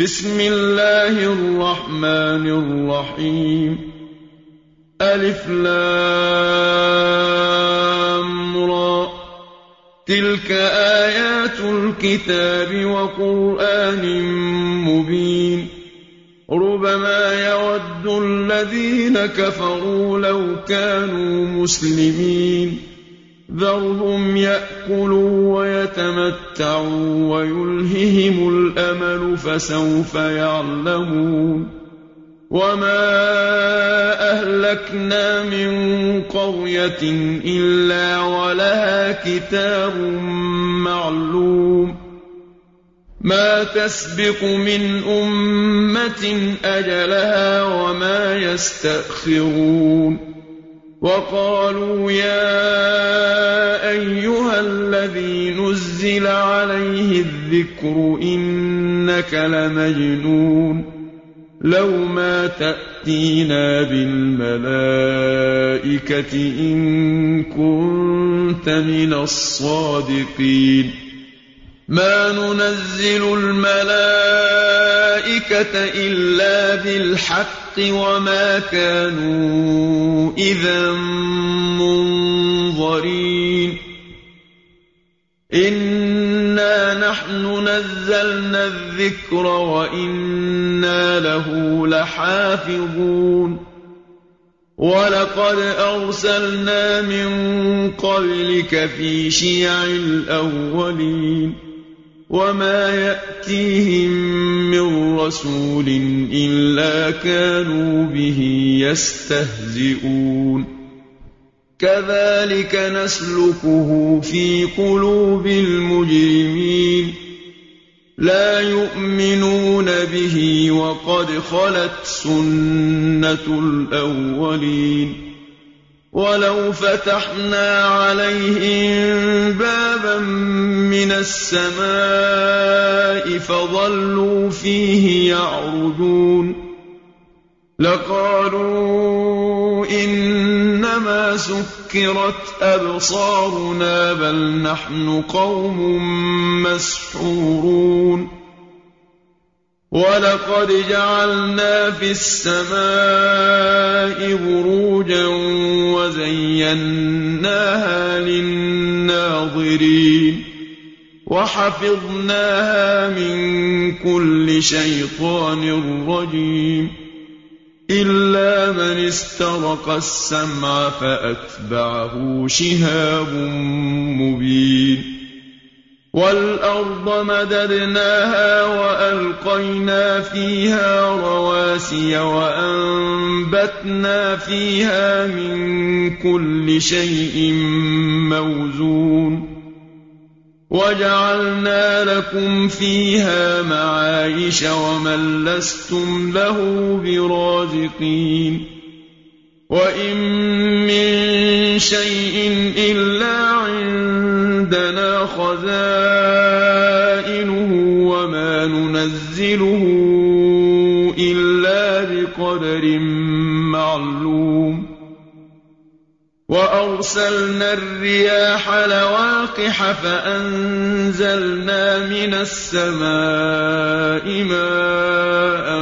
بسم الله الرحمن الرحيم ألف لام را تلك آيات الكتاب وقرآن مبين ربما يود الذين كفروا لو كانوا مسلمين ذرهم يأكلوا ويتمتعوا ويلههم الأمل فسوف يعلمون وما أهلكنا من قرية إلا ولها كتاب معلوم ما تسبق من أمة أجلها وما يستأخرون وقالوا يا أيها الذي نزل عليه الذكر إنك لمجنون لو ما تأتينا بالملائكة إن كنت من الصادقين ما ننزل الملائكة إلا بالحق وما كانوا إذا منظرين إنا نحن نزلنا الذكر وإنا له لحافظون ولقد أرسلنا من قبلك في شيع الأولين وما يأتيهم من رسول إلا كانوا به يستهزئون كذلك نسلكه في قلوب المجرمين لا يؤمنون به وقد خلت سنة الأولين ولو فتحنا عليهم بابا من السماء فظلوا فيه يعرجون لقالوا إنما سكرت أبصارنا بل نحن قوم مسحورون ولقد جعلنا في السماء بروجا وزيناها للناظرين وحفظناها من كل شيطان رجيم إلا من استرق السمع فأتبعه شهاب مبين والأرض مددناها وألقينا فيها رواسي وأنبتنا فيها من كل شيء موزون وجعلنا لكم فيها معايش ومن لستم له برازقين وإن من شيء إلا عندنا خزائنه وما ننزله إلا بقدر معلوم وأرسلنا الرياح لواقح فأنزلنا من السماء ماء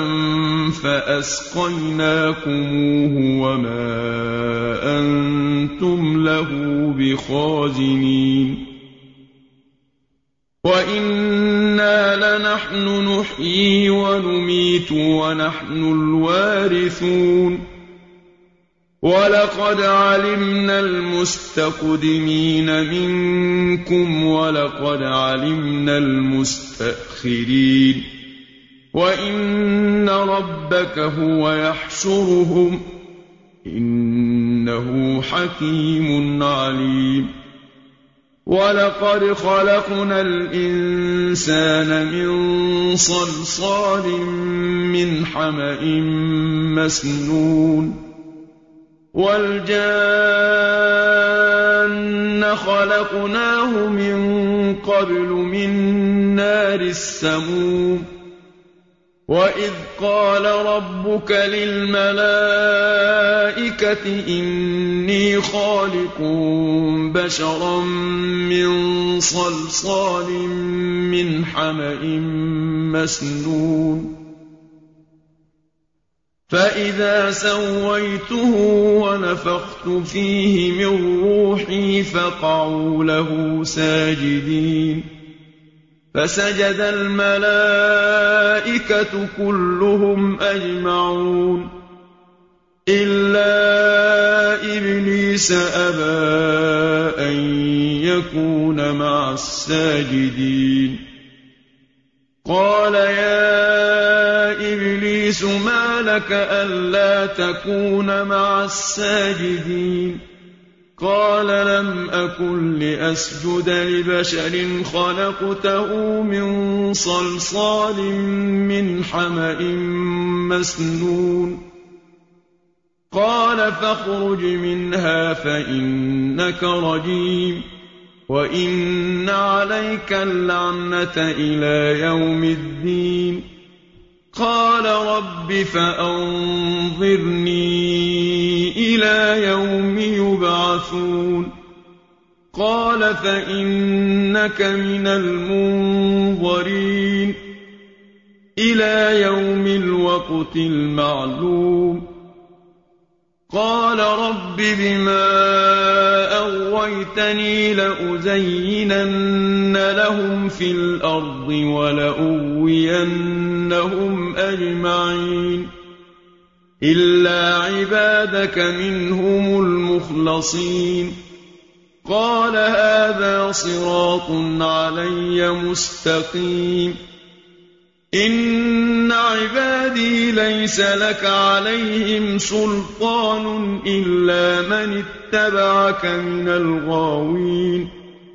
فأسقيناكموه وما أنتم له بخازنين وإنا لنحن نحيي ونميت ونحن الوارثون ولقد علمنا المستقدمين منكم ولقد علمنا المستأخرين وإن ربك هو يحشرهم إنه حكيم عليم ولقد خلقنا الإنسان من صلصال من حمأ مسنون والجان خلقناه من قبل من نار السموم وَإِذْ قَالَ رَبُّكَ لِلْمَلَائِكَةِ إِنِّي خَالِقٌ بَشَرًا مِّن صَلْصَالٍ مِّنْ حَمَإٍ مَّسْنُونٍ فَإِذَا سَوَّيْتُهُ وَنَفَخْتُ فِيهِ مِن رُّوحِي فَقَعُوا لَهُ سَاجِدِينَ فَسَجَدَ الْمَلَائِكَةُ كُلُّهُمْ أَجْمَعُونَ إِلَّا إِبْلِيسَ أَبَىٰ أَن يَكُونَ مَعَ السَّاجِدِينَ قَالَ يَا إِبْلِيسُ مَا لَكَ أَلَّا تَكُونَ مَعَ السَّاجِدِينَ قَالَ لَمْ أَكُن لِّأَسْجُدَ لِبَشَرٍ خَلَقْتَهُ مِن صَلْصَالٍ مِّنْ حَمَإٍ مَّسْنُونٍ قَالَ فَاخْرُجْ مِنْهَا فَإِنَّكَ رَجِيمٌ وَإِنَّ عَلَيْكَ اللَّعْنَةَ إِلَىٰ يَوْمِ الدِّينِ قَالَ رَبِّ فَأَنظِرْنِي إِلَىٰ يَوْمِ يُبْعَثُونَ قَالَ فَإِنَّكَ مِنَ الْمُنظَرِينَ إِلَىٰ يَوْمِ الْوَقْتِ الْمَعْلُومِ قَالَ رَبِّ بِمَا أَغْوَيْتَنِي لَأُزَيِّنَنَّ لَهُمْ فِي الْأَرْضِ وَلَأُغْوِيَنَّهُمْ أَجْمَعِينَ إِلَّا عِبَادَكَ مِنْهُمُ الْمُخْلَصِينَ قَالَ هَٰذَا صِرَاطٌ عَلَيَّ مُسْتَقِيمٌ إِنَّ عِبَادِي لَيْسَ لَكَ عَلَيْهِمْ سُلْطَانٌ إِلَّا مَنِ اتَّبَعَكَ مِنَ الْغَاوِينَ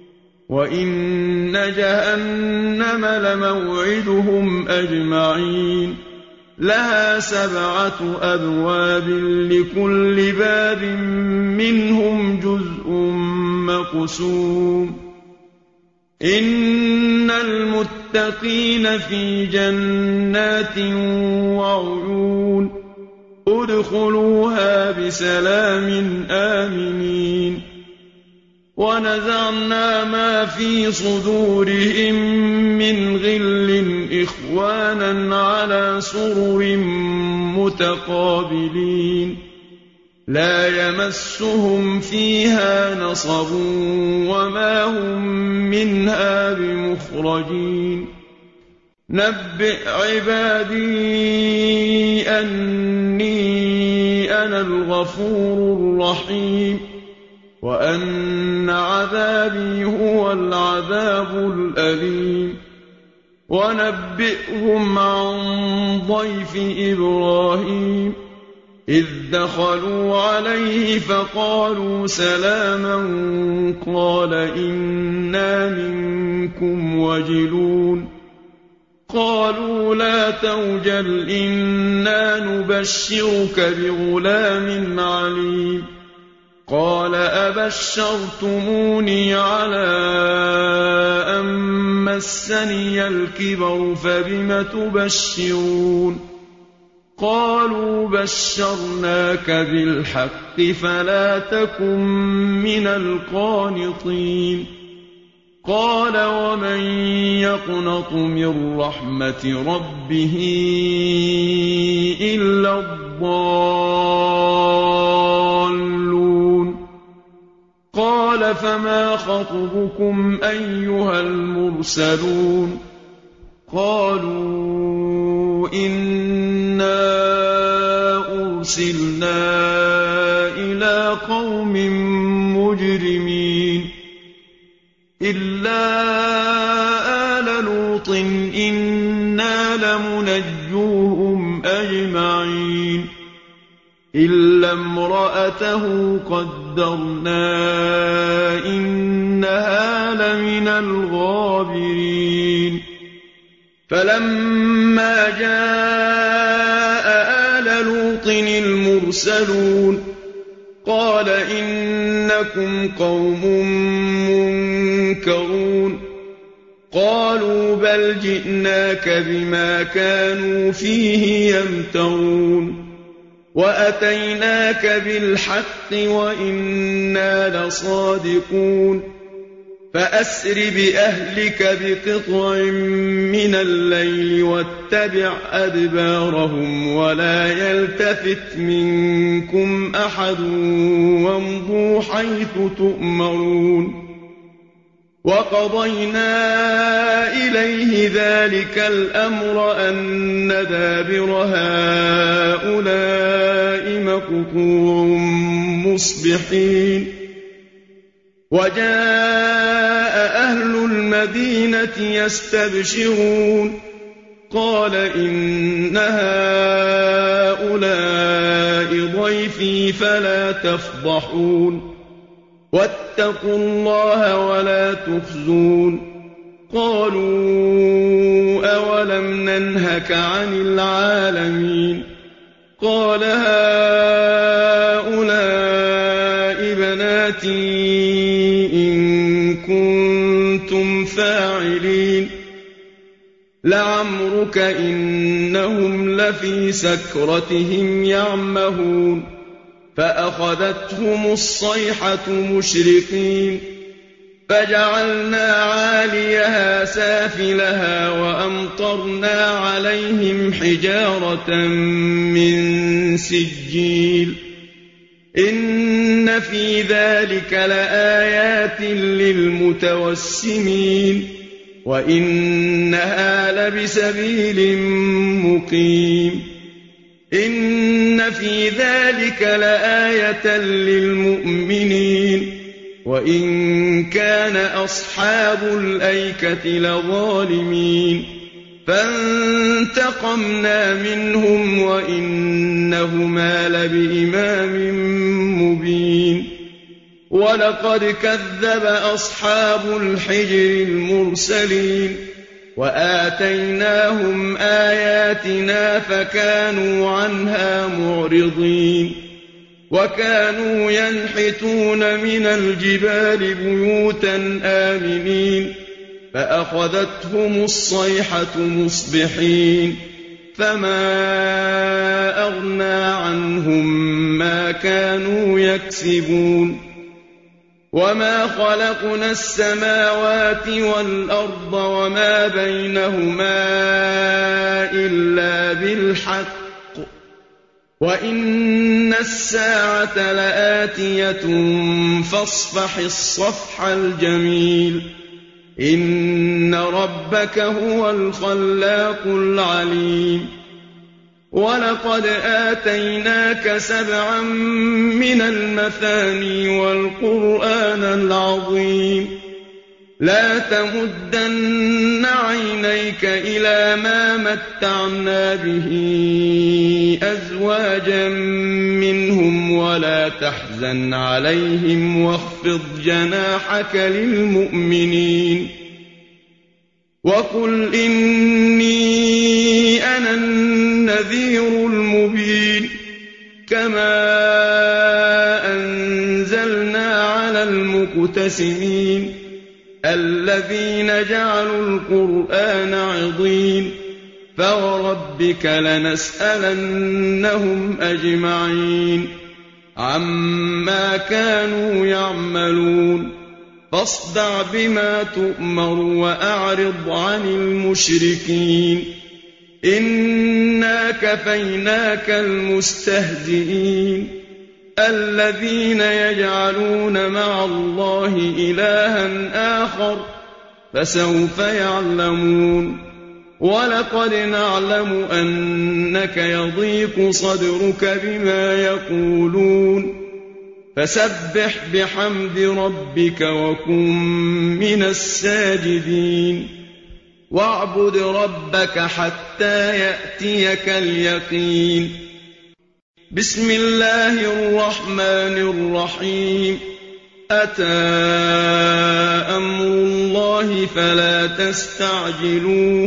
وَإِنَّ جَهَنَّمَ لَمَوْعِدُهُمْ أَجْمَعِينَ لَهَا 7 أَبْوَابٍ لِّكُلِّ بَابٍ مِّنْهُمْ جُزْءٌ مَّقْسُومٌ إِنَّ الْمُتَّقِينَ فِي جَنَّاتٍ وَعُيُونٍ ادْخُلُوهَا بِسَلَامٍ آمِنِينَ وَنَزَعْنَا مَا فِي صُدُورِهِم مِّنْ غِلٍّ إِخْوَانًا عَلَىٰ سُرُرٍ مُّتَقَابِلِينَ لَا يَمَسُّهُمْ فِيهَا نَصَبٌ وَمَا هُم مِّنْهَا بِمُخْرَجِينَ نَبِّئْ عِبَادِي أَنِّي أَنَا الْغَفُورُ الرَّحِيمُ وَأَنَّ عَذَابِي هُوَ الْعَذَابُ الْأَلِيمُ وَنَبِّئْهُمْ عَن ضَيْفِ إِبْرَاهِيمَ إِذْ دَخَلُوا عَلَيْهِ فَقَالُوا سَلَامًا قَالَ إِنَّا مِنكُمْ وَجِلُونَ قَالُوا لَا تَوْجَلْ إِنَّا نُبَشِّرُكَ بِغُلَامٍ عَلِيمٍ قَالَ أَبَشَّرْتُمُونِي عَلَىٰ أَن مَّسَّنِيَ الْكِبَرُ فَبِمَ تُبَشِّرُونَ قَالُوا بَشَّرْنَاكَ بِالْحَقِّ فَلَا تَكُن مِّنَ الْقَانِطِينَ قَالَ وَمَن يَقْنَطُ مِن رَّحْمَةِ رَبِّهِ إِلَّا الضَّالُّونَ قَالَ فَمَا خَطْبُكُمْ أَيُّهَا الْمُرْسَلُونَ قَالُوا إِنَّا أُرْسِلْنَا إِلَىٰ قَوْمٍ مُّجْرِمِينَ إِلَّا آلَ لُوطٍ إِنَّا لَمُنَجُّوهُمْ أَجْمَعِينَ إِلَّا امْرَأَتَهُ قَدَّرْنَا إِنَّهَا لَمِنَ الْغَابِرِينَ فَلَمَّا جَاءَ آلَ لُوطٍ الْمُرْسَلُونَ قَالَ إِنَّكُمْ قَوْمٌ مُّنكَرُونَ قالوا بل جئناك بما كانوا فيه يمترون وأتيناك بالحق وإنا لصادقون فأسر بأهلك بقطع من الليل واتبع أدبارهم ولا يلتفت منكم أحد وامضوا حيث تؤمرون وقضينا إليه ذلك الأمر أن دابر هؤلاء مقطوع مصبحين وجاء أهل المدينة يستبشرون قال إن هؤلاء ضيفي فلا تفضحون واتقوا الله ولا تخزون قالوا أولم ننهك عن العالمين قال هؤلاء بناتي إن كنتم فاعلين لعمرك إنهم لفي سكرتهم يعمهون فأخذتهم الصيحة مشرقين فجعلنا عاليها سافلها وأمطرنا عليهم حجارة من سجيل إن في ذلك لآيات للمتوسمين وإنها لبسبيل مقيم إن في ذلك لآية للمؤمنين وإن كان أصحاب الأيكة لظالمين فانتقمنا منهم وإنهما لبإمام مبين ولقد كذب أصحاب الحجر المرسلين وآتيناهم آياتنا فكانوا عنها معرضين وكانوا ينحتون من الجبال بيوتا آمنين فأخذتهم الصيحة مصبحين فما أغنى عنهم ما كانوا يكسبون وما خلقنا السماوات والأرض وما بينهما إلا بالحق وإن الساعة لآتية فاصفح الصفح الجميل إن ربك هو الخلاق العليم ولقد آتيناك 7 من المثاني والقرآن العظيم لا تمدن عينيك إلى ما متعنا به أزواجا منهم ولا تحزن عليهم واخفض جناحك للمؤمنين وقل إني أنا النذير المبين كما أنزلنا على المقتسمين الذين جعلوا القرآن عضين فوربك لنسألنهم أجمعين عما كانوا يعملون فاصدع بما تؤمر وأعرض عن المشركين إنا كفيناك المستهزئين الذين يجعلون مع الله إلها آخر فسوف يعلمون ولقد نعلم أنك يضيق صدرك بما يقولون فسبح بحمد ربك وكن من الساجدين واعبد ربك حتى يأتيك اليقين بسم الله الرحمن الرحيم أتى أمر الله فلا تستعجلوه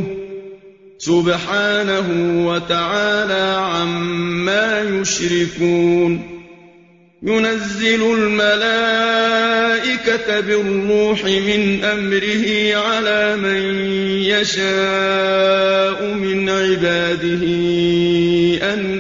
سبحانه وتعالى عما يشركون ينزل الملائكة بالروح من أمره على من يشاء من عباده أن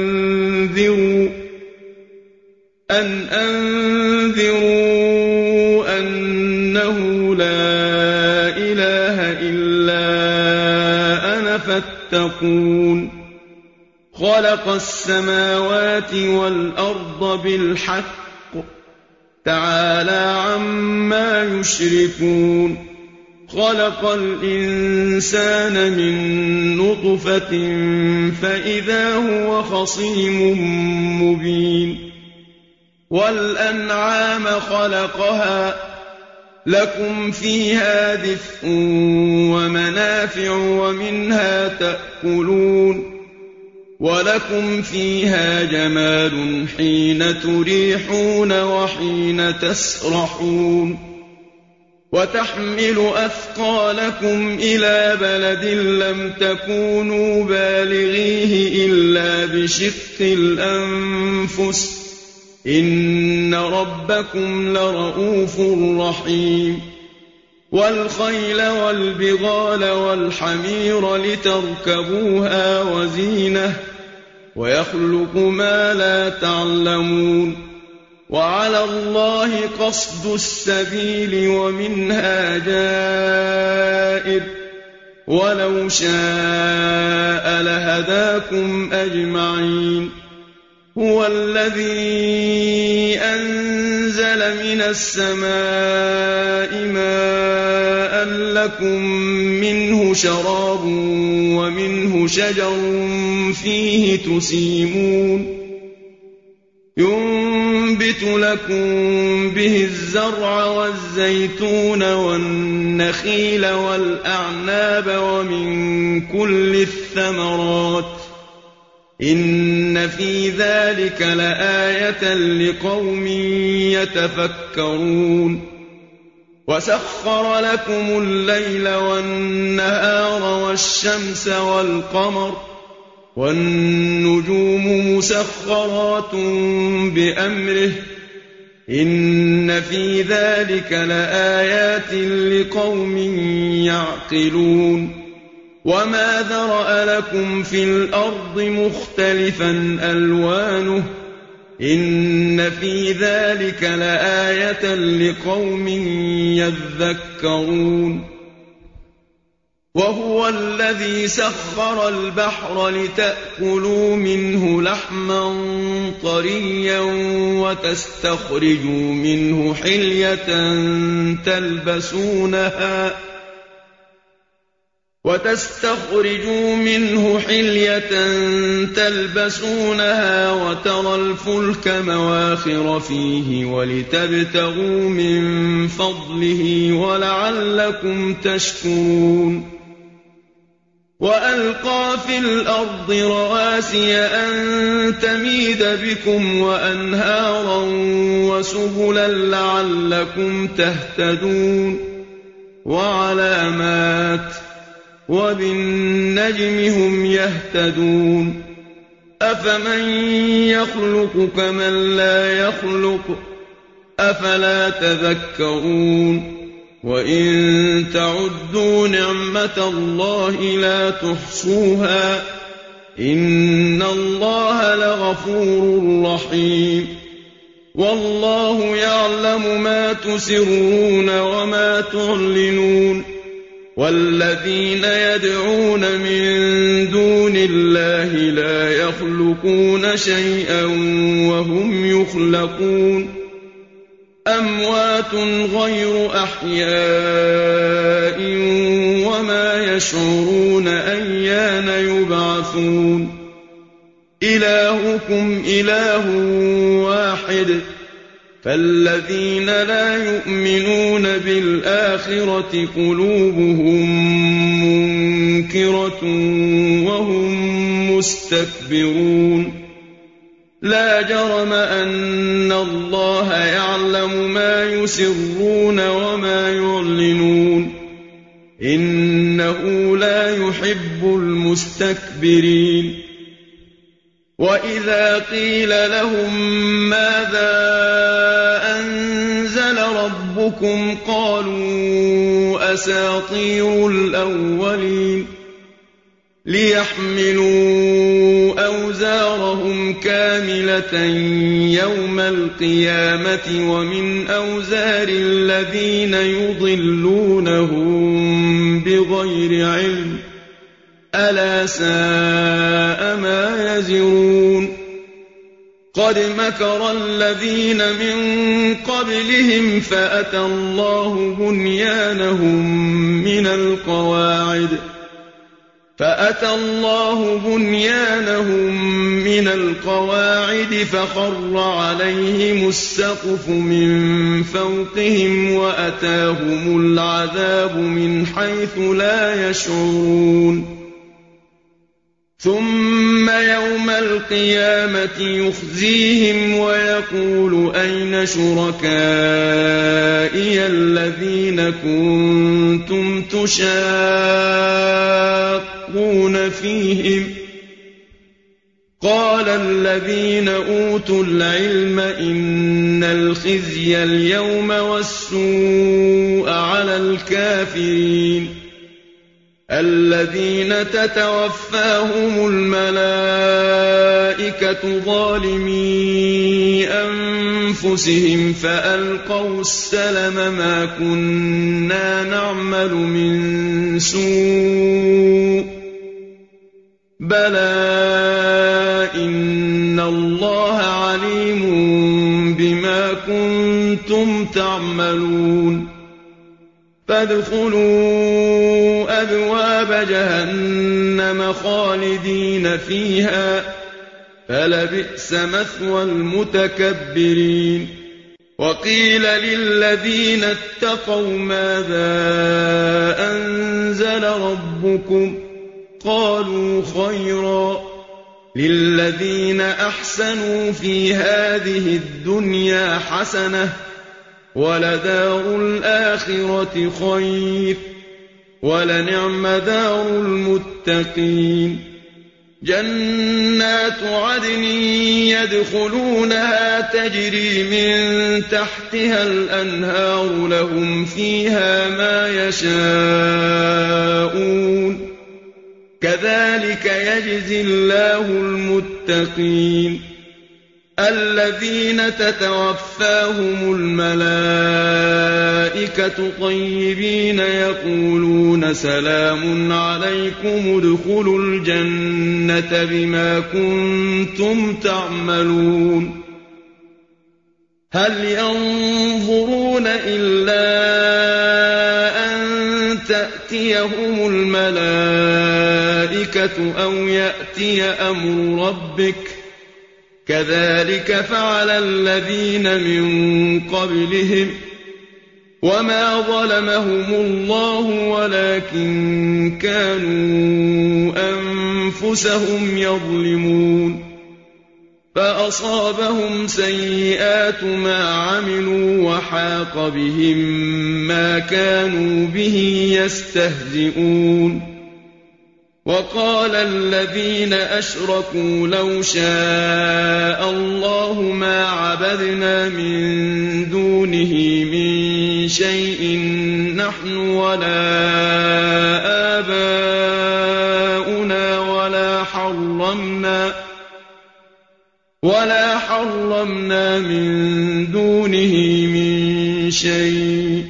أنذروا أنه لا إله إلا أنا فاتقون خلق السماوات والأرض بالحق تعالى عما يشركون خلق الإنسان من نطفة فإذا هو خصيم مبين والأنعام خلقها لكم فيها دفء ومنافع ومنها تأكلون ولكم فيها جمال حين تريحون وحين تسرحون وتحمل أثقالكم إلى بلد لم تكونوا بالغيه إلا بشق الأنفس إن ربكم لرءوف رحيم والخيل والبغال والحمير لتركبوها وزينة ويخلق ما لا تعلمون وعلى الله قصد السبيل ومنها جائر ولو شاء لهداكم أجمعين هو الذي أنزل من السماء ماء لكم منه شراب ومنه شجر فيه تسيمون ينبت لكم به الزرع والزيتون والنخيل والأعناب ومن كل الثمرات إن في ذلك لآية لقوم يتفكرون وسخر لكم الليل والنهار والشمس والقمر والنجوم مسخرات بأمره إن في ذلك لآيات لقوم يعقلون وما ذرأ لكم في الأرض مختلفا ألوانه إن في ذلك لآية لقوم يذكرون وهو الذي سخر البحر لتأكلوا منه لحما طريا وتستخرجوا منه حلية تلبسونها وترى الفلك مواخر فيه ولتبتغوا من فضله ولعلكم تشكرون وألقى في الأرض رواسي أن تميد بكم وأنهارا وسبلا لعلكم تهتدون وعلامات وبالنجم هم يهتدون أفمن يخلق كمن لا يخلق أفلا تذكرون وإن تعدوا نعمة الله لا تحصوها إن الله لغفور رحيم والله يعلم ما تسرون وما تعلنون والذين يدعون من دون الله لا يخلقون شيئا وهم يخلقون أموات غير أحياء وما يشعرون أيان يبعثون إلهكم إله واحد فالذين لا يؤمنون بالآخرة قلوبهم منكرة وهم مستكبرون لا جرم أن الله يعلم ما يسرون وما يعلنون إنه لا يحب المستكبرين وإذا قيل لهم ماذا أنزل ربكم قالوا أساطير الأولين ليحملوا أوزارهم كاملة يوم القيامة ومن أوزار الذين يضلونهم بغير علم ألا ساء ما يزرون قد مكر الذين من قبلهم فأتى الله بنيانهم من القواعد فخر عليهم السقف من فوقهم وأتاهم العذاب من حيث لا يشعرون ثم يوم القيامة يخزيهم ويقول أين شركائي الذين كنتم تشاقون فيهم قال الذين أوتوا العلم إن الخزي اليوم والسوء على الكافرين الذين تتوفاهم الملائكة ظالمي أنفسهم فألقوا السلم ما كنا نعمل من سوء بلى إن الله عليم بما كنتم تعملون فادخلوا أبواب جهنم خالدين فيها فلبئس مثوى المتكبرين وقيل للذين اتقوا ماذا أنزل ربكم قالوا خيرا للذين أحسنوا في هذه الدنيا حسنة ولدار الآخرة خير ولنعم دار المتقين جنات عدن يدخلونها تجري من تحتها الأنهار لهم فيها ما يشاءون كذلك يجزي الله المتقين الذين تتوفاهم الملائكة طيبين يقولون سلام عليكم ادخلوا الجنة بما كنتم تعملون هل ينظرون إلا أن تأتيهم الملائكة أو يأتي أمر ربك كذلك فعل الذين من قبلهم وما ظلمهم الله ولكن كانوا أنفسهم يظلمون فأصابهم سيئات ما عملوا وحاق بهم ما كانوا به يستهزئون وقال الذين أشركوا لو شاء الله ما عبدنا من دونه من شيء نحن ولا آباؤنا ولا حرمنا من دونه من شيء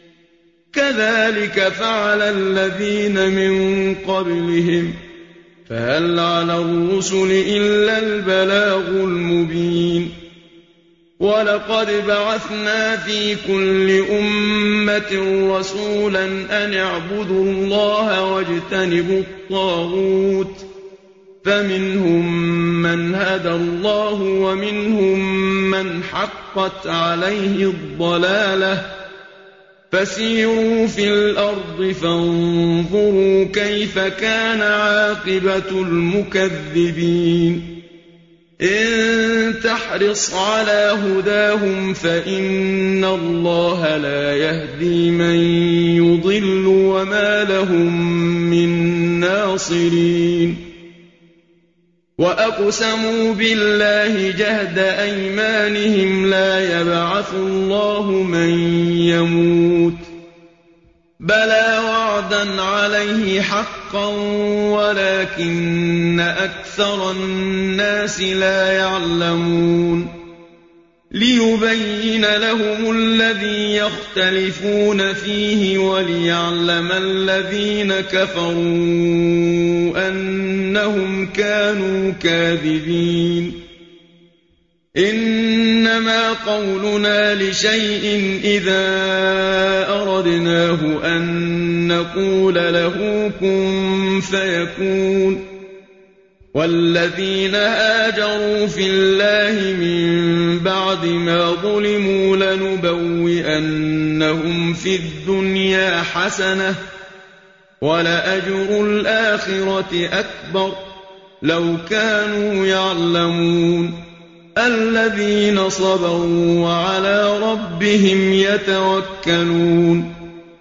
كذلك فعل الذين من قبلهم فهل على الرسل إلا البلاغ المبين ولقد بعثنا في كل أمة رسولا أن اعبدوا الله واجتنبوا الطاغوت فمنهم من هدى الله ومنهم من حقت عليه الضلالة فسيروا في الأرض فانظروا كيف كان عاقبة المكذبين إن تحرص على هداهم فإن الله لا يهدي من يضل وما لهم من ناصرين وأقسموا بالله جهد أيمانهم لا يبعث الله من يموت بلى وعدا عليه حقا ولكن أكثر الناس لا يعلمون ليبين لهم الذي يختلفون فيه وليعلم الذين كفروا أنهم كانوا كاذبين إنما قولنا لشيء إذا أردناه أن نقول له كن فيكون والذين هاجروا في الله من بعد ما ظلموا لنبوئنهم في الدنيا حسنة ولأجر الآخرة أكبر لو كانوا يعلمون الذين صبروا وعلى ربهم يتوكلون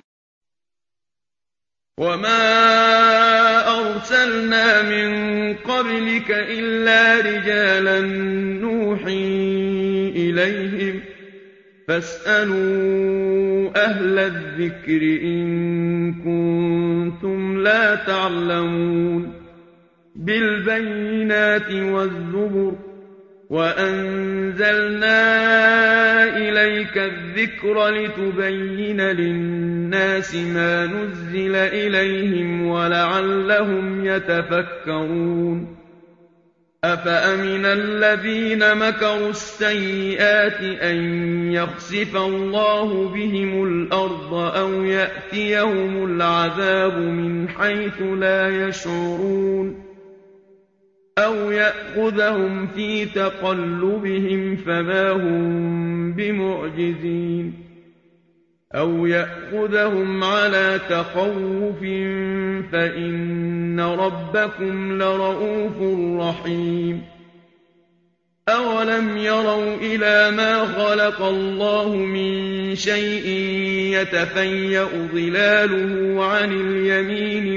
وما أرسلنا من قبلك إلا رجالا نوحي إليهم فاسألوا أهل الذكر إن كنتم لا تعلمون بالبينات والزبر وأنزلنا إليك الذكر لتبين للناس ما نزل إليهم ولعلهم يتفكرون أفأمن الذين مكروا السيئات أن يخسف الله بهم الأرض أو يأتيهم العذاب من حيث لا يشعرون أو يأخذهم في تقلبهم فما هم بمعجزين أو يأخذهم على تخوف فإن ربكم لرءوف رحيم أولم يروا إلى ما خلق الله من شيء يتفيأ ظلاله عن اليمين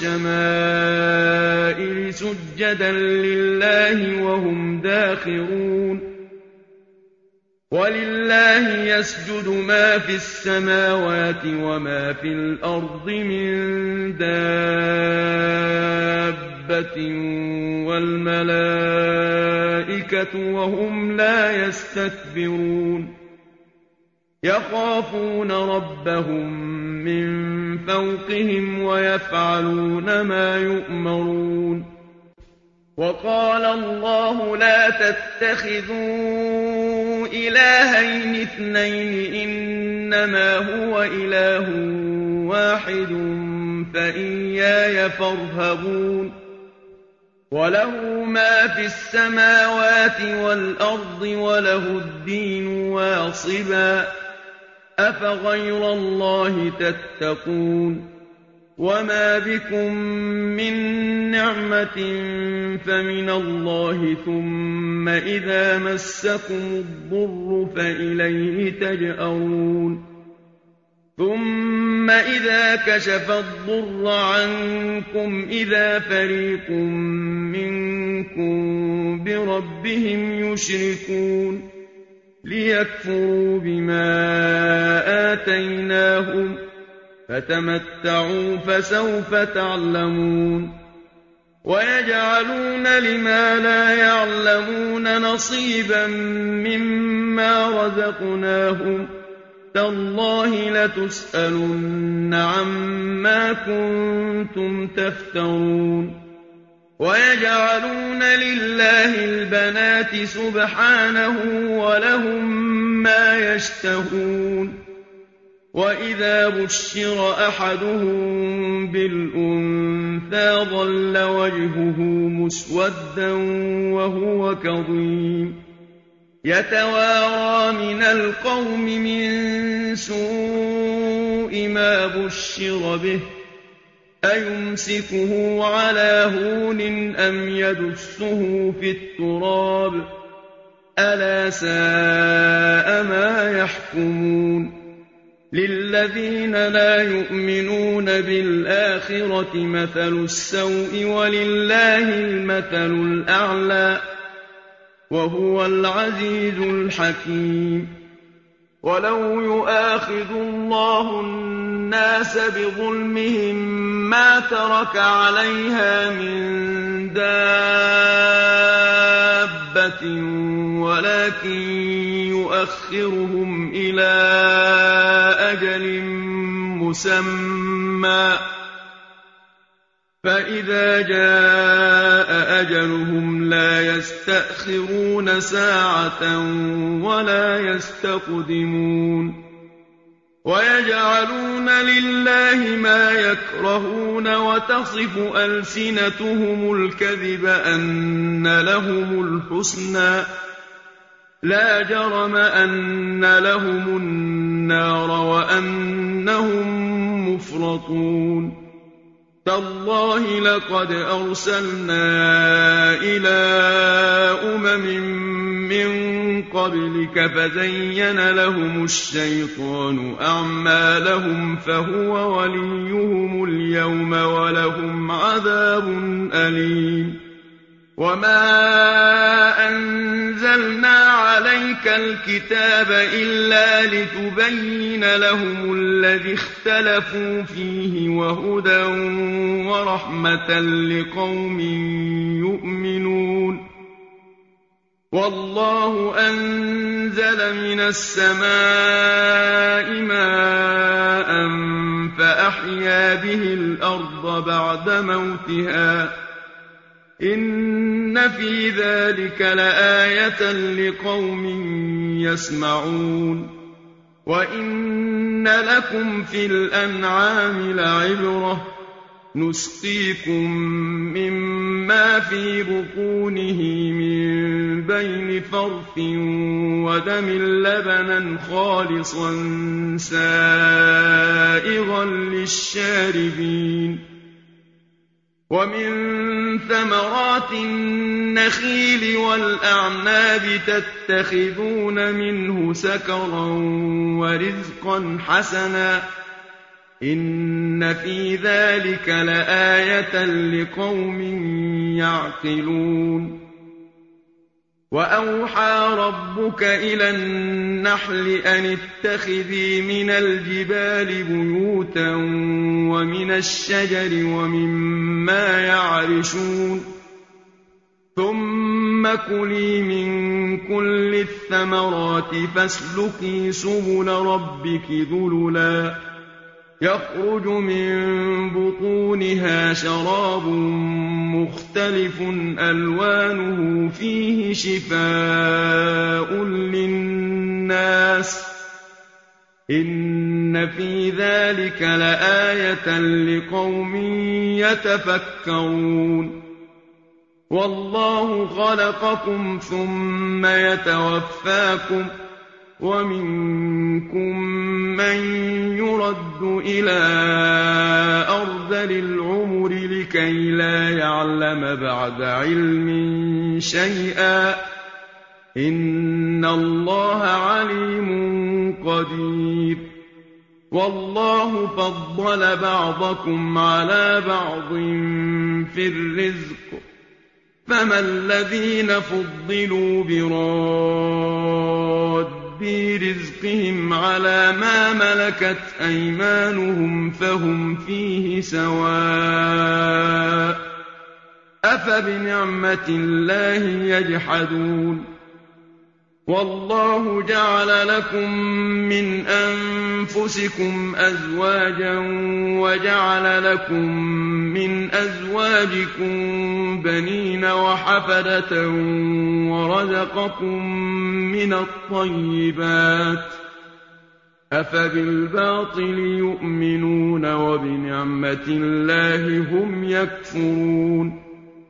والشمائل سجدا لله وهم داخرون ولله يسجد ما في السماوات وما في الأرض من دابة والملائكة وهم لا يستكبرون يخافون ربهم من فوقهم ويفعلون ما يؤمرون وقال الله لا تتخذوا إلهين اثنين إنما هو إله واحد فإياي فارهبون وله ما في السماوات والأرض وله الدين واصبا أفغير الله تتقون وما بكم من نعمة فمن الله ثم إذا مسكم الضر فإليه تجأرون ثم إذا كشف الضر عنكم إذا فريق منكم بربهم يشركون ليكفروا بما آتيناهم فتمتعوا فسوف تعلمون ويجعلون لما لا يعلمون نصيبا مما رزقناهم تالله لتسألن عما كنتم تفترون ويجعلون لله البنات سبحانه ولهم ما يشتهون وإذا بشر أحدهم بالأنثى ظل وجهه مسودا وهو كظيم يتوارى من القوم من سوء ما بشر به أيمسكه على هون أم يدسه في التراب ألا ساء ما يحكمون للذين لا يؤمنون بالآخرة مثل السوء ولله المثل الأعلى وهو العزيز الحكيم ولو يؤاخذ الله الناس بظلمهم ما ترك عليها من دابة ولكن يؤخرهم إلى أجل مسمى فإذا جاء أجلهم لا يستأخرون ساعة ولا يستقدمون ويجعلون لله ما يكرهون وتصف ألسنتهم الكذب أن لهم الحسنى لا جرم أن لهم النار وأنهم مفرطون تالله لقد أرسلنا إلى من قبلك فزين لهم الشيطان أعمالهم فهو وليهم اليوم ولهم عذاب أليم وما أنزلنا عليك الكتاب إلا لتبين لهم الذي اختلفوا فيه وهدى ورحمة لقوم يؤمنون والله أنزل من السماء ماء فأحيا به الأرض بعد موتها إن في ذلك لآية لقوم يسمعون وإن لكم في الأنعام لعبرة نسقيكم مما في بطونه من بين فرث ودم لبنا خالصا سائغا للشاربين ومن ثمرات النخيل والأعناب تتخذون منه سكرا ورزقا حسنا إن في ذلك لآية لقوم يعقلون وأوحى ربك إلى النحل أن اتخذي من الجبال بيوتا ومن الشجر ومما يعرشون ثم كلي من كل الثمرات فاسلكي سبل ربك ذللا يخرج من بطونها شراب مختلف ألوانه فيه شفاء للناس إن في ذلك لآية لقوم يتفكرون والله خلقكم ثم يتوفاكم ومنكم من يرد إلى أرذل العمر لكي لا يعلم بعد علم شيئا إن الله عليم قدير والله فضل بعضكم على بعض في الرزق فما الذين فضلوا براد رزقهم على ما ملكت أيمانهم فهم فيه سواء أفبنعمة الله يجحدون والله جعل لكم من أنفسكم أزواجا وجعل لكم من أزواجكم بنين وحفدة ورزقكم من الطيبات أفبالباطل يؤمنون وبنعمة الله هم يكفرون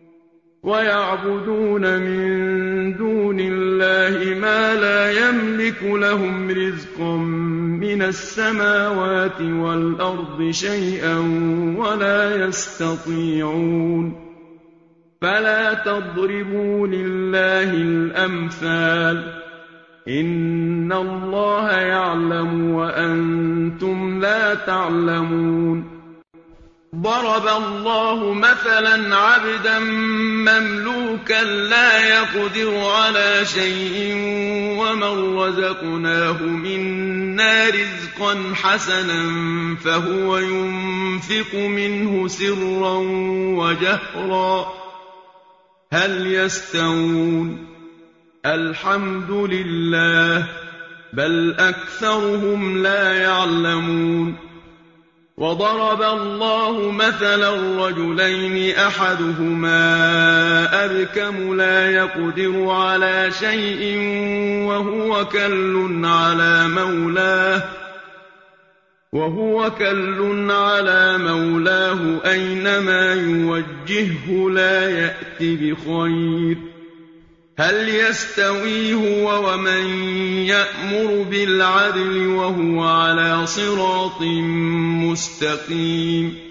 ويعبدون من دون الله ما لا يملك لهم رزقا من السماوات والأرض شيئا ولا يستطيعون فلا تضربوا لله الأمثال إِنَّ اللَّهَ يَعْلَمُ وَأَنتُمْ لَا تَعْلَمُونَ ضرب الله مثلا عبدا مملوكا لا يقدر على شيء ومن رزقناه منا رزقا حسنا فهو ينفق منه سرا وجهرا هل يستوون الحمد لله بل أكثرهم لا يعلمون وضرب الله مثلا رجلين أحدهما أبكم لا يقدر على شيء وهو كل على مولاه أينما يوجهه لا يأت بخير هل يستوي هو ومن يأمر بالعدل وهو على صراط مستقيم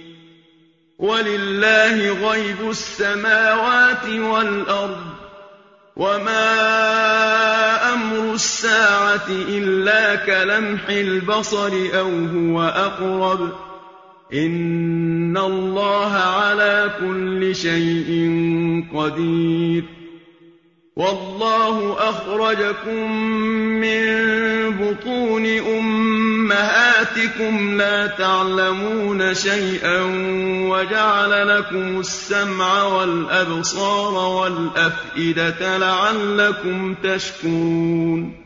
ولله غيب السماوات والأرض وما أمر الساعة إلا كلمح البصر أو هو أقرب إن الله على كل شيء قدير والله أخرجكم من بطون أمهاتكم لا تعلمون شيئا وجعل لكم السمع والأبصار والأفئدة لعلكم تشكرون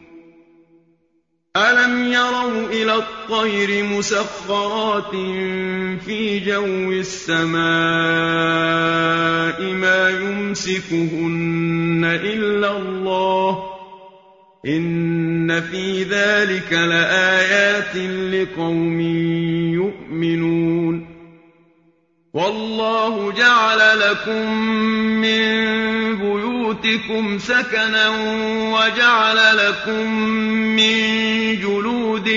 ألم يروا إلى الطير مسخرات في جو السماء ما يمسكهن إلا الله إن في ذلك لآيات لقوم يؤمنون والله جعل لكم من بيوتكم سكنا وجعل لكم من جلود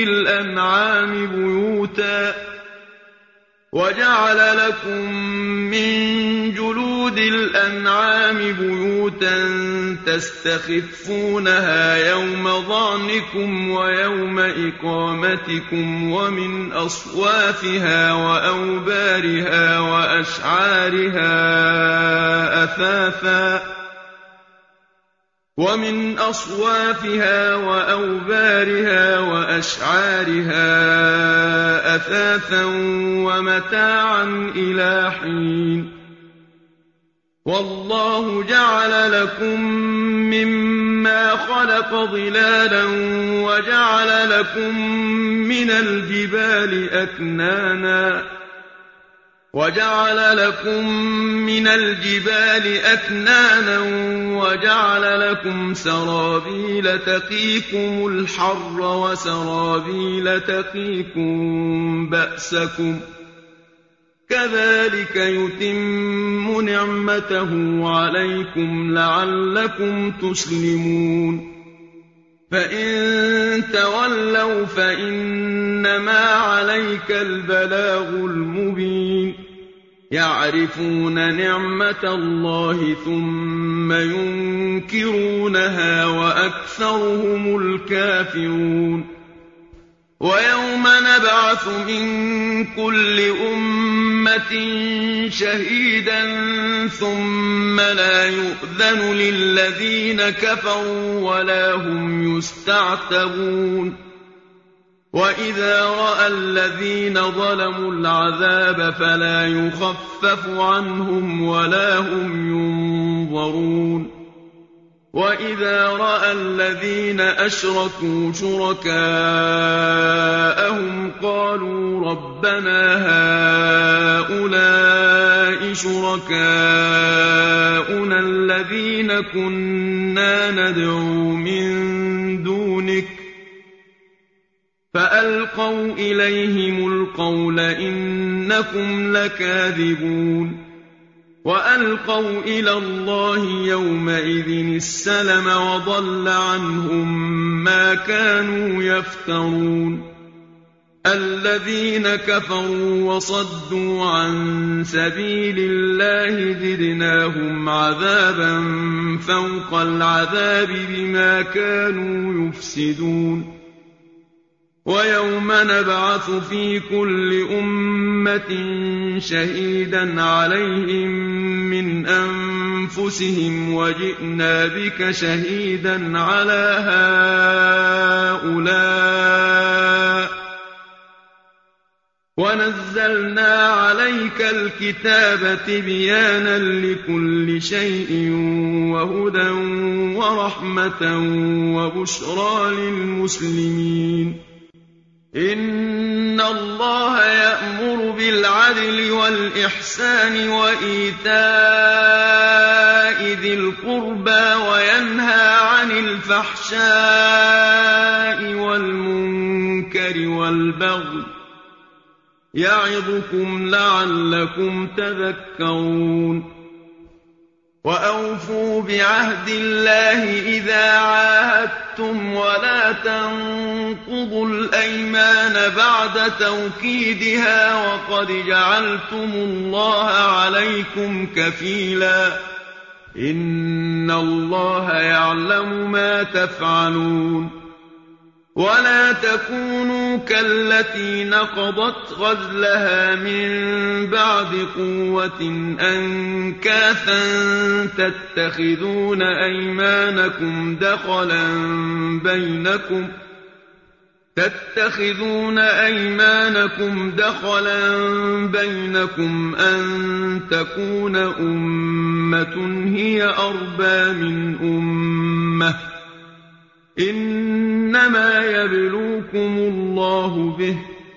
الأنعام بيوتا تستخفونها يوم ظعنكم ويوم إقامتكم ومن أصوافها وأوبارها وأشعارها أثاثا ومتاعا إلى حين والله جعل لكم مما خلق ظلالا وجعل لكم من الجبال أكنانا وجعل لكم سرابيل تقيكم الحر وسرابيل تقيكم بأسكم كذلك يتم نعمته عليكم لعلكم تسلمون فإن تولوا فإنما عليك البلاغ المبين يعرفون نعمة الله ثم ينكرونها وأكثرهم الكافرون ويوم نبعث من كل أمة شهيدا ثم لا يؤذن للذين كفروا ولا هم يستعتبون وإذا رأى الذين ظلموا العذاب فلا يخفف عنهم ولا هم ينظرون وإذا رأى الذين أشركوا شركاءهم قالوا ربنا هؤلاء شركاؤنا الذين كنا ندعو من دونك فألقوا إليهم القول إنكم لكاذبون وألقوا إلى الله يومئذ السلم وضل عنهم ما كانوا يفترون الذين كفروا وصدوا عن سبيل الله زدناهم عذابا فوق العذاب بما كانوا يفسدون ويوم نبعث في كل أمة شهيدا عليهم من أنفسهم وجئنا بك شهيدا على هؤلاء ونزلنا عليك الكتاب تبيانا لكل شيء وهدى ورحمة وبشرى للمسلمين إن الله يأمر بالعدل والإحسان وإيتاء ذي القربى وينهى عن الفحشاء والمنكر والبغي يعظكم لعلكم تذكرون وأوفوا بعهد الله إذا عاهدتم ولا تنقضوا الأيمان بعد توكيدها وقد جعلتم الله عليكم كفيلا إن الله يعلم ما تفعلون ولا تكونوا كالتي نقضت غزلها من بعد قوة أنكاثا تتخذون أيمانكم دخلا بينكم أن تكون أمة هي أربى من أمة إنما يبلوكم الله به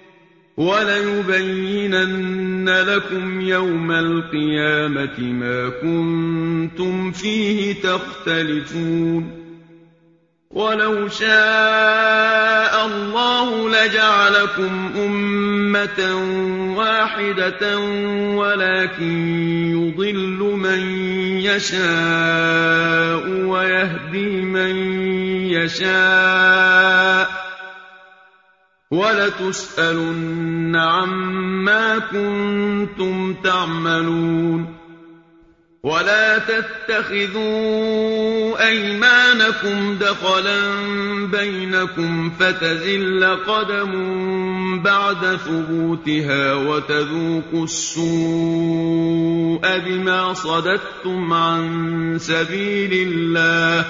وليبينن لكم يوم القيامة ما كنتم فيه تختلفون ولو شاء الله لجعلكم أمة واحدة ولكن يضل من يشاء ويهدي من يشاء ولتسألن عما كنتم تعملون ولا تتخذوا أيمانكم دخلا بينكم فتزل قدم بعد ثبوتها وتذوقوا السوء بما صددتم عن سبيل الله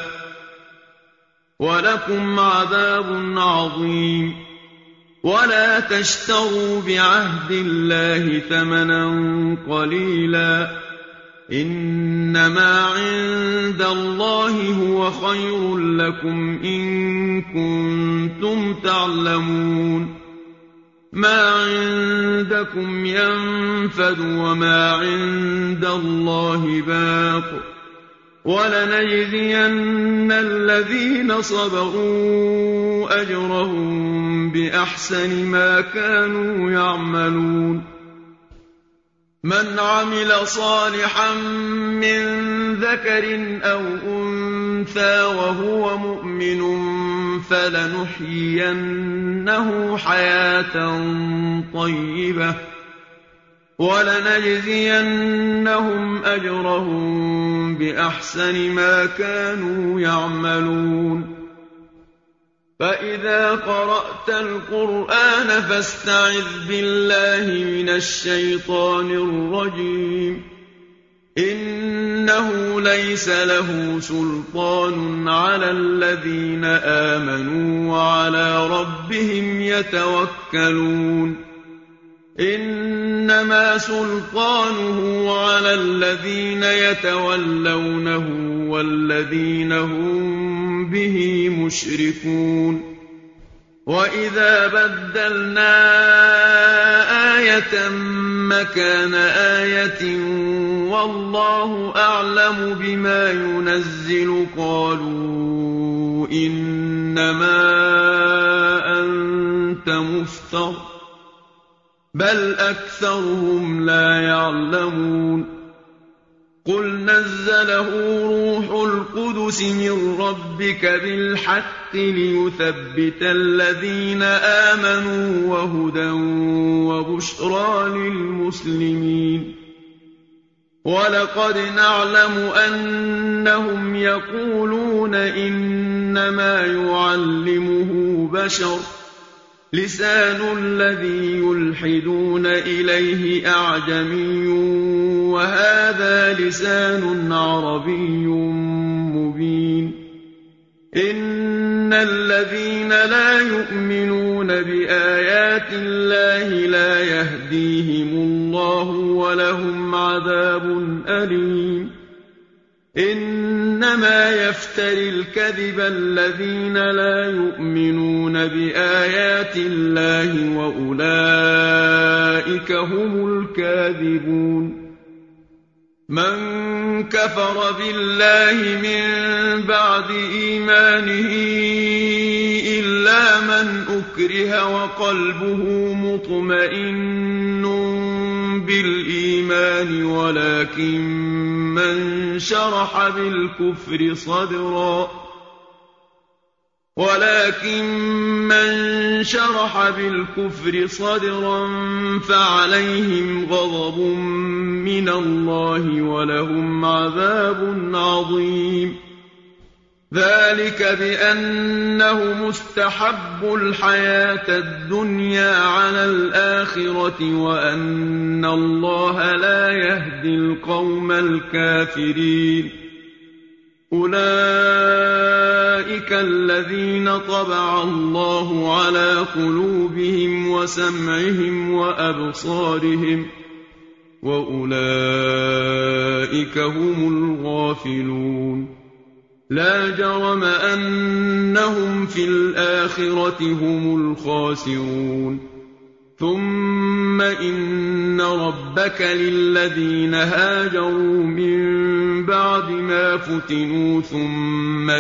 ولكم عذاب عظيم ولا تشتروا بعهد الله ثمنا قليلا إنما عند الله هو خير لكم إن كنتم تعلمون ما عندكم ينفد وما عند الله باق ولنجزين الذين صبروا أجرهم بأحسن ما كانوا يعملون من عمل صالحا من ذكر أو أنثى وهو مؤمن فلنحيينه حياة طيبة ولنجزينهم أجرهم بأحسن ما كانوا يعملون فإذا قرأت القرآن فاستعذ بالله من الشيطان الرجيم إنه ليس له سلطان على الذين آمنوا وعلى ربهم يتوكلون إنما سلطانه على الذين يتولونه والذين هم به مشركون وإذا بدلنا آية مكان آية والله أعلم بما ينزل قالوا إنما أنت مفتر بل أكثرهم لا يعلمون قل نزله روح القدس من ربك بالحق ليثبت الذين آمنوا وهدى وبشرى للمسلمين ولقد نعلم أنهم يقولون إنما يعلمه بشر لسان الذي يلحدون إليه أعجمي وهذا لسان عربي مبين إن الذين لا يؤمنون بآيات الله لا يهديهم الله ولهم عذاب أليم إنما يفتري الكذب الذين لا يؤمنون بآيات الله وأولئك هم الكاذبون من كفر بالله من بعد إيمانه إلا من أكره وقلبه مطمئن بالإيمان ولكن من شرح بالكفر صدرا فعليهم غضب من الله ولهم عذاب عظيم ذلك بأنه مستحب الحياة الدنيا على الآخرة وأن الله لا يهدي القوم الكافرين أولئك الذين طبع الله على قلوبهم وسمعهم وأبصارهم وأولئك هم الغافلون لا جرم أنهم في الآخرة هم الخاسرون ثم إن ربك للذين هاجروا من بعد ما فتنوا ثم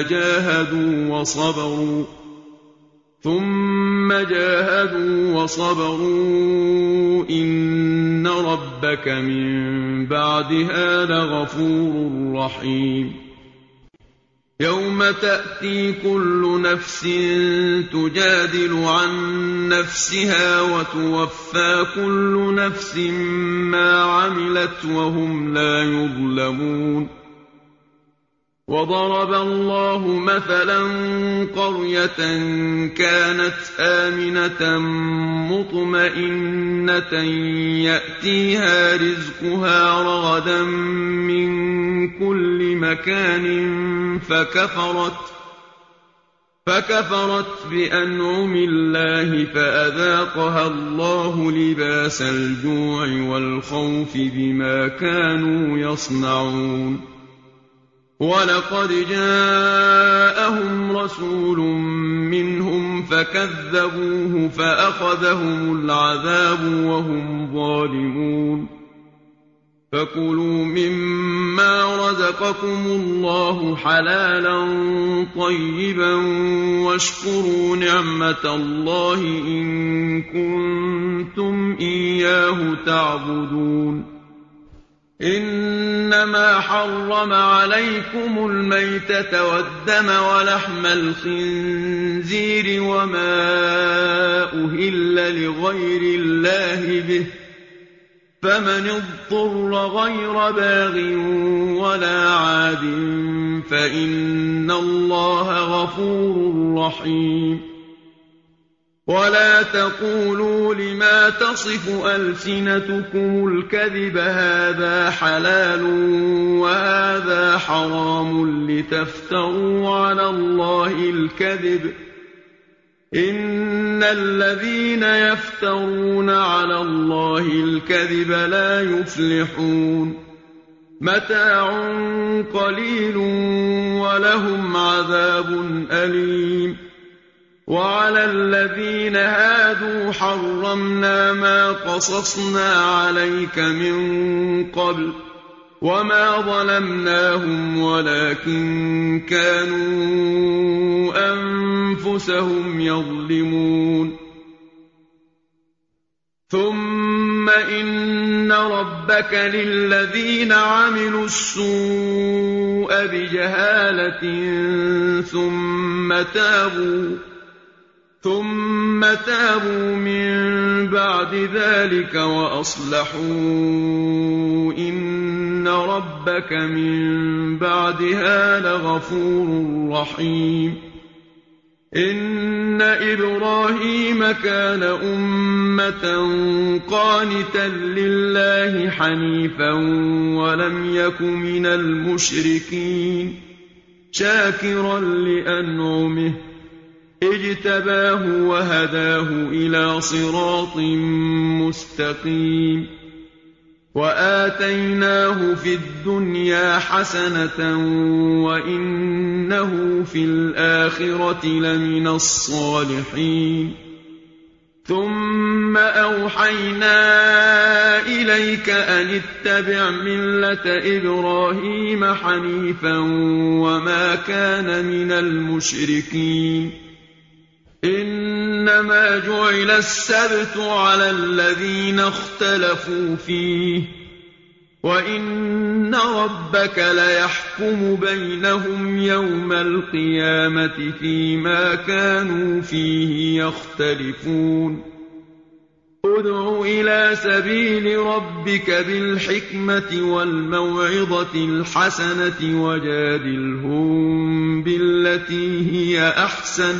جاهدوا وصبروا إن ربك من بعدها لغفور رحيم يوم تأتي كل نفس تجادل عن نفسها وتوفى كل نفس ما عملت وهم لا يظلمون وضرب الله مثلا قرية كانت آمنة مطمئنة يأتيها رزقها رغدا من كل مكان فكفرت بأنعم الله فأذاقها الله لباس الجوع والخوف بما كانوا يصنعون ولقد جاءهم رسول منهم فكذبوه فأخذهم العذاب وهم ظالمون فكلوا مما رزقكم الله حلالا طيبا واشكروا نعمة الله إن كنتم إياه تعبدون إنما حرم عليكم الميتة والدم ولحم الخنزير وما أهل لغير الله به فمن اضطر غير باغ ولا عاد فإن الله غفور رحيم ولا تقولوا لما تصف ألسنتكم الكذب هذا حلال وهذا حرام لتفتروا على الله الكذب إن الذين يفترون على الله الكذب لا يفلحون متاع قليل ولهم عذاب أليم وعلى الذين هادوا حرمنا ما قصصنا عليك من قبل وما ظلمناهم ولكن كانوا أنفسهم يظلمون ثم ثم إن ربك للذين عملوا السوء بجهالة ثم تابوا من بعد ذلك وأصلحوا إن ربك من بعدها لغفور رحيم إن إبراهيم كان أمة قانتا لله حنيفا ولم يك من المشركين شاكرا لأنعمه اجتباه وهداه إلى صراط مستقيم وآتيناه في الدنيا حسنة وإنه في الآخرة لمن الصالحين ثم أوحينا إليك أن اتبع ملة إبراهيم حنيفا وما كان من المشركين إنما جعل السبت على الذين اختلفوا فيه وإن ربك ليحكم بينهم يوم القيامة فيما كانوا فيه يختلفون ادع إلى سبيل ربك بالحكمة والموعظة الحسنة وجادلهم بالتي هي أحسن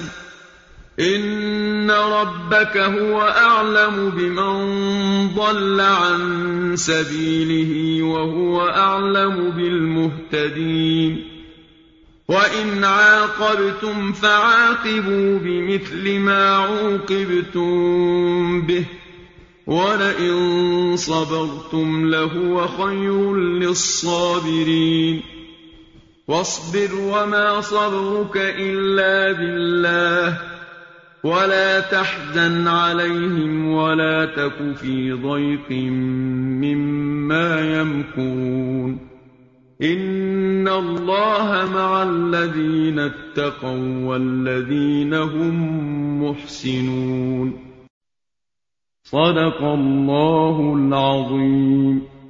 إن ربك هو أعلم بمن ضل عن سبيله وهو أعلم بالمهتدين وإن عاقبتم فعاقبوا بمثل ما عوقبتم به ولئن صبرتم لهو خير للصابرين واصبر وما صبرك إلا بالله ولا تحزن عليهم ولا تك في ضيق مما يمكرون إن الله مع الذين اتقوا والذين هم محسنون صدق الله العظيم.